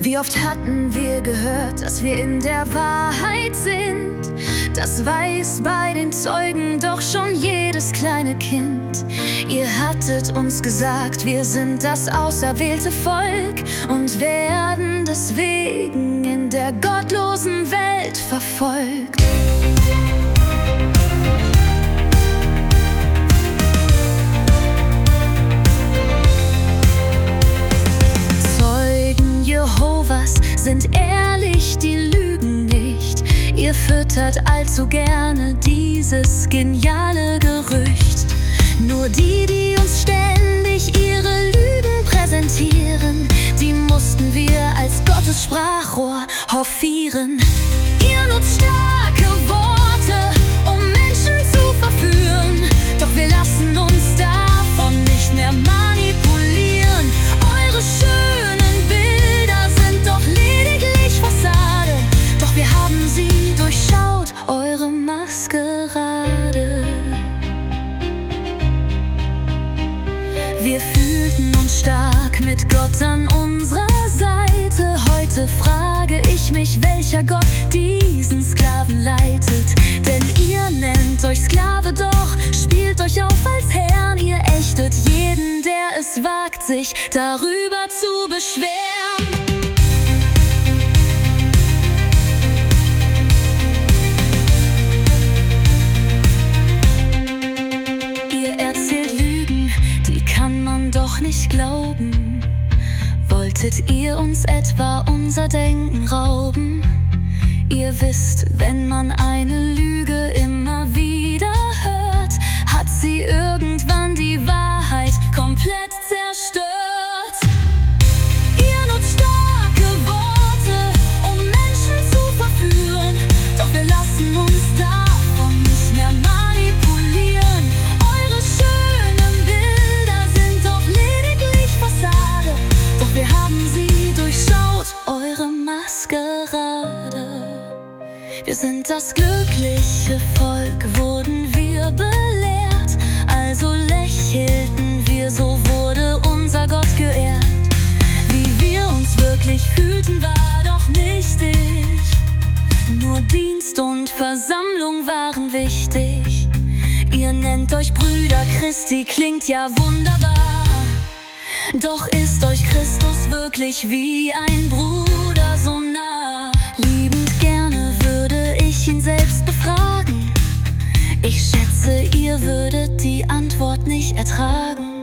Wie oft hatten wir gehört, dass wir in der Wahrheit sind? Das weiß bei den Zeugen doch schon jedes kleine Kind. Ihr hattet uns gesagt, wir sind das auserwählte Volk und werden deswegen in der gottlosen Welt verfolgt. Zeugen Jehovas sind ehrlich, die lügen nicht. Ihr füttert allzu gerne dieses geniale Gerücht. Nur die uns ständig ihre Lügen präsentieren, die mussten wir als Gottes Sprachrohr hofieren. Ihr nutzt starke Worte, um Menschen zu verführen, doch wir lassen uns davon nicht mehr manipulieren. Eure schönen Bilder sind doch lediglich Fassade, doch wir haben sie durchschaut, eure Maskerade. Wir fühlten uns stark mit Gott an unserer Seite. Heute frage ich mich, welcher Gott diesen Sklaven leitet. Denn ihr nennt euch Sklave, doch spielt euch auf als Herrn. Ihr ächtet jeden, der es wagt, sich darüber zu beschweren. Doch nicht glauben. Wolltet ihr uns etwa unser Denken rauben? Ihr wisst, wenn man eine Lüge immer wieder hört, hat sie irgendwann die Wahrheit komplett zerstört. Ihr nutzt starke Worte, um Menschen zu verführen, doch wir lassen uns davon nicht mehr manipulieren. Eure schönen Bilder sind doch lediglich Fassade, doch wir haben sie durchschaut, eure Maskerade. Wir sind das glückliche Volk, wurden wir belehrt, also lächelten wir, so wurde unser Gott geehrt. Wie wir uns wirklich fühlten, war doch nichtig, nur Dienst und Versammlung waren wichtig. Ihr nennt euch Brüder Christi, klingt ja wunderbar, doch ist euch Christus wirklich wie ein Bruder so nah? Liebend gerne würde ich ihn selbst befragen, ich schätze, ihr würdet die Antwort nicht ertragen.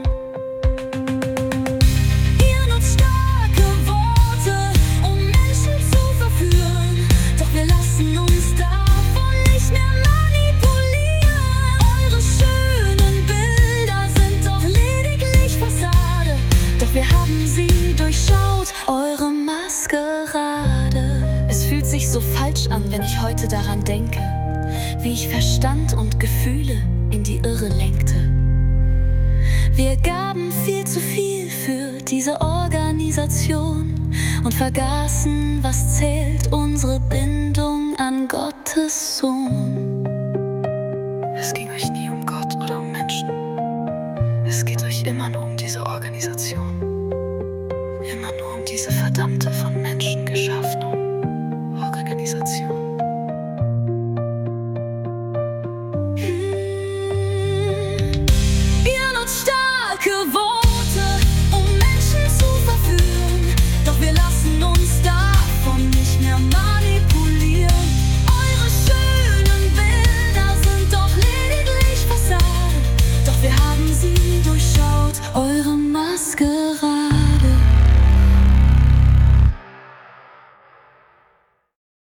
Ihr nutzt starke Worte, um Menschen zu verführen, doch wir lassen uns davon nicht mehr manipulieren. Eure schönen Bilder sind doch lediglich Fassade, doch wir haben sie durchschaut, eure Maskerade. Es fühlt sich so falsch an, wenn ich heute daran denke, wie ich Verstand und Gefühle in die Irre lenkte. Wir gaben viel zu viel für diese Organisation und vergaßen, was zählt, unsere Bindung an Gottes Sohn.